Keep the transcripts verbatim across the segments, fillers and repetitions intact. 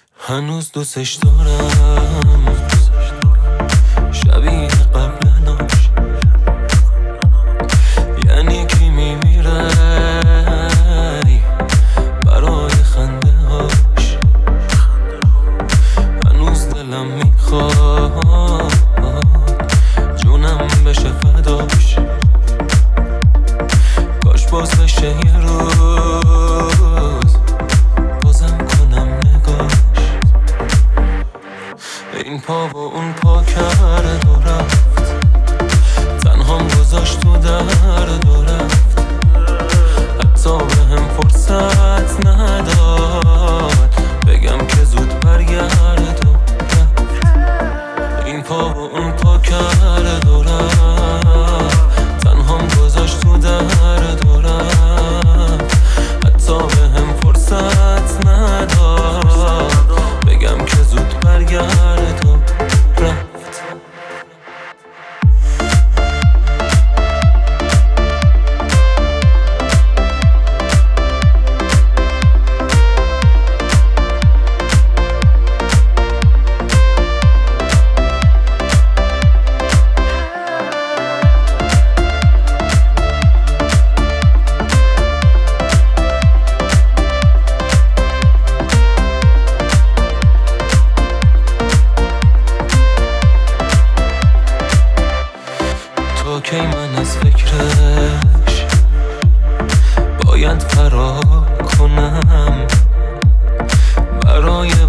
هنوز دوستش دارم، شبیه قبلناش. یعنی کی میمیره برای خنده هاش. هنوز دلم میخواد جونم بشه فداش. کاش باز بشه یه روز بازم کنم نگاش. این پا و اون پا کرد و رفت، تنهام گذاشت تو درد و رفت. حتی به هم فرصت نداد بگم که زود برگرد و رفت. این پا و اون پا کرد و رفت، تنهام گذاشت تو درد و رفت. حتی به هم فرصت نداد بگم که زود برگرد و رفت. تا کی من از فکرش باید فرار کنم؟ برای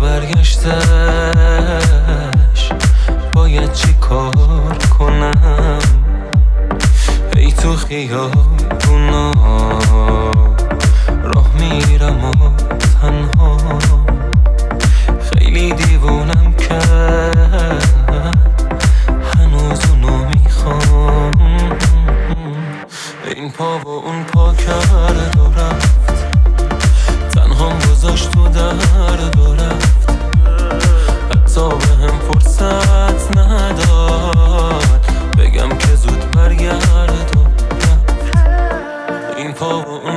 برگشتش باید چی کار کنم؟ ای تو خیابونا راه میرم و تنها، خیلی دیوونم کرد هنوز اونو میخوام. این پا و اون پا کرد و رفت، تنهام گذاشت تو درد و رفت. حتی به هم فرصت نداد بگم که زود برگرد و رفت. این پا و اون